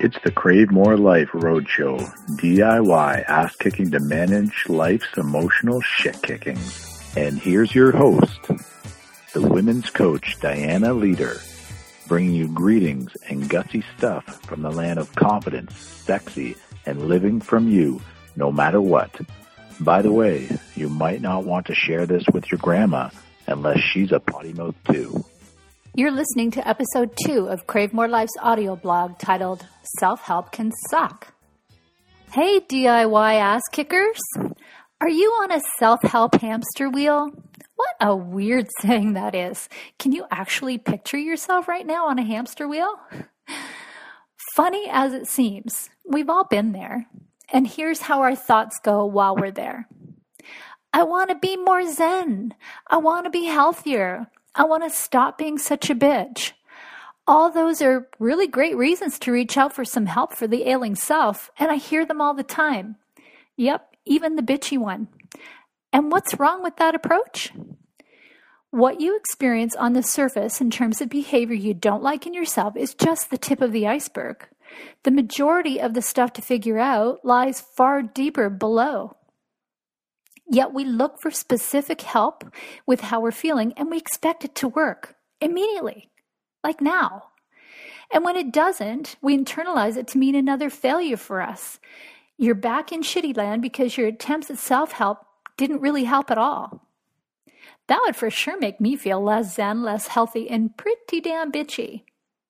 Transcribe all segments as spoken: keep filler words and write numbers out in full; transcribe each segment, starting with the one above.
It's the Crave More Life Roadshow, D I Y ass-kicking to manage life's emotional shit-kickings. And here's your host, the women's coach, Diana Leader, bringing you greetings and gutsy stuff from the land of confidence, sexy, and living from you, no matter what. By the way, you might not want to share this with your grandma unless she's a potty mouth too. You're listening to episode two of Crave More Life's audio blog titled Self-Help Can Suck. Hey D I Y ass kickers! Are you on a self-help hamster wheel? What a weird saying that is. Can you actually picture yourself right now on a hamster wheel? Funny as it seems, we've all been there. And here's how our thoughts go while we're there. I want to be more zen. I want to be healthier. I want to stop being such a bitch. All those are really great reasons to reach out for some help for the ailing self, and I hear them all the time. Yep, even the bitchy one. And what's wrong with that approach? What you experience on the surface in terms of behavior you don't like in yourself is just the tip of the iceberg. The majority of the stuff to figure out lies far deeper below. Yet we look for specific help with how we're feeling, and we expect it to work immediately, like now. And when it doesn't, we internalize it to mean another failure for us. You're back in shitty land because your attempts at self-help didn't really help at all. That would for sure make me feel less zen, less healthy, and pretty damn bitchy.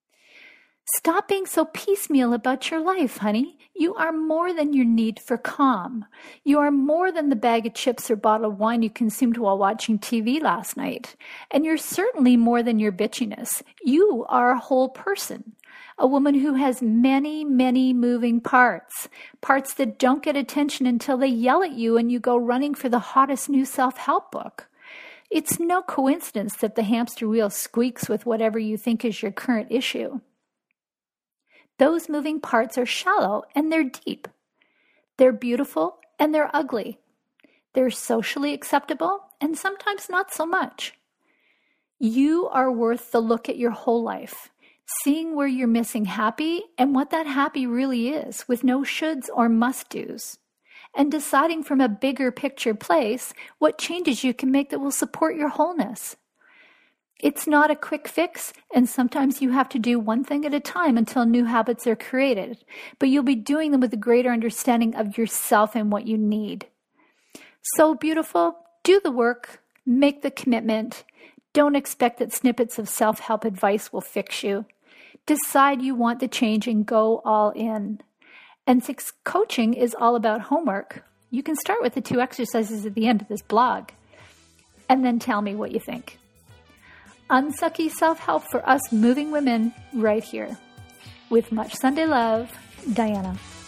Stop being so piecemeal about your life, honey. You are more than your need for calm. You are more than the bag of chips or bottle of wine you consumed while watching T V last night. And you're certainly more than your bitchiness. You are a whole person. A woman who has many, many moving parts. Parts that don't get attention until they yell at you and you go running for the hottest new self-help book. It's no coincidence that the hamster wheel squeaks with whatever you think is your current issue. Those moving parts are shallow and they're deep. They're beautiful and they're ugly. They're socially acceptable and sometimes not so much. You are worth the look at your whole life, seeing where you're missing happy and what that happy really is with no shoulds or must-dos, and deciding from a bigger picture place what changes you can make that will support your wholeness. It's not a quick fix, and sometimes you have to do one thing at a time until new habits are created, but you'll be doing them with a greater understanding of yourself and what you need. So beautiful, do the work, make the commitment. Don't expect that snippets of self-help advice will fix you. Decide you want the change and go all in. And since coaching is all about homework, you can start with the two exercises at the end of this blog, and then tell me what you think. Unsucky self-help for us moving women right here. With much Sunday love, Diana.